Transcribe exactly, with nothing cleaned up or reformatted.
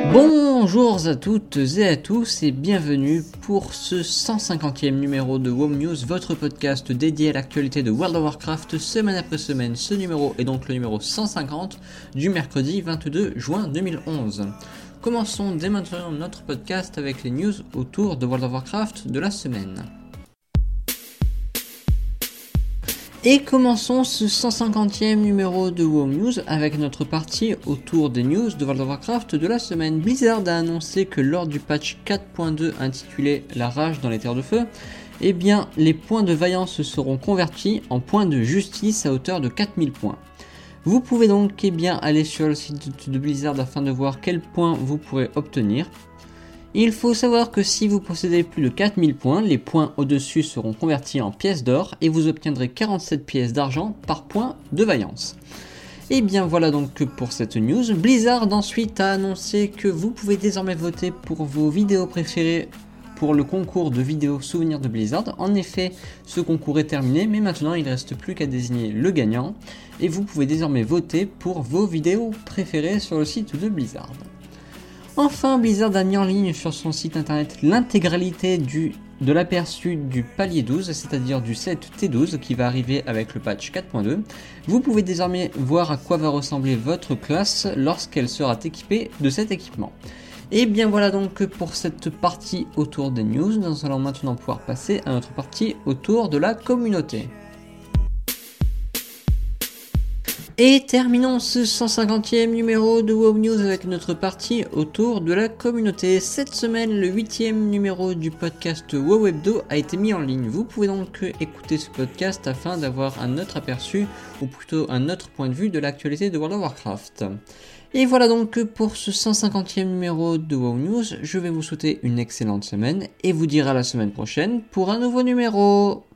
Bonjour à toutes et à tous et bienvenue pour ce cent cinquantième numéro de WoW News, votre podcast dédié à l'actualité de World of Warcraft semaine après semaine. Ce numéro est donc le numéro cent cinquante du mercredi vingt-deux juin deux mille onze. Commençons dès maintenant notre podcast avec les news autour de World of Warcraft de la semaine. Et commençons ce cent cinquantième numéro de WoW News avec notre partie autour des news de World of Warcraft de la semaine. Blizzard a annoncé que lors du patch quatre point deux intitulé La rage dans les terres de feu, eh bien les points de vaillance seront convertis en points de justice à hauteur de quatre mille points. Vous pouvez donc eh bien, aller sur le site de Blizzard afin de voir quels points vous pourrez obtenir. Il faut savoir que si vous possédez plus de quatre mille points, les points au-dessus seront convertis en pièces d'or et vous obtiendrez quarante-sept pièces d'argent par point de vaillance. Et bien voilà donc pour cette news. Blizzard ensuite a annoncé que vous pouvez désormais voter pour vos vidéos préférées pour le concours de vidéos souvenirs de Blizzard. En effet, ce concours est terminé, mais maintenant il ne reste plus qu'à désigner le gagnant et vous pouvez désormais voter pour vos vidéos préférées sur le site de Blizzard. Enfin, Blizzard a mis en ligne sur son site internet l'intégralité du, de l'aperçu du palier douze, c'est-à-dire du set T douze qui va arriver avec le patch quatre point deux. Vous pouvez désormais voir à quoi va ressembler votre classe lorsqu'elle sera équipée de cet équipement. Et bien voilà donc pour cette partie autour des news. Nous allons maintenant pouvoir passer à notre partie autour de la communauté. Et terminons ce cent cinquantième numéro de WoW News avec notre partie autour de la communauté. Cette semaine, le huitième numéro du podcast WoW Hebdo a été mis en ligne. Vous pouvez donc écouter ce podcast afin d'avoir un autre aperçu, ou plutôt un autre point de vue de l'actualité de World of Warcraft. Et voilà donc pour ce cent cinquantième numéro de WoW News. Je vais vous souhaiter une excellente semaine et vous dire à la semaine prochaine pour un nouveau numéro.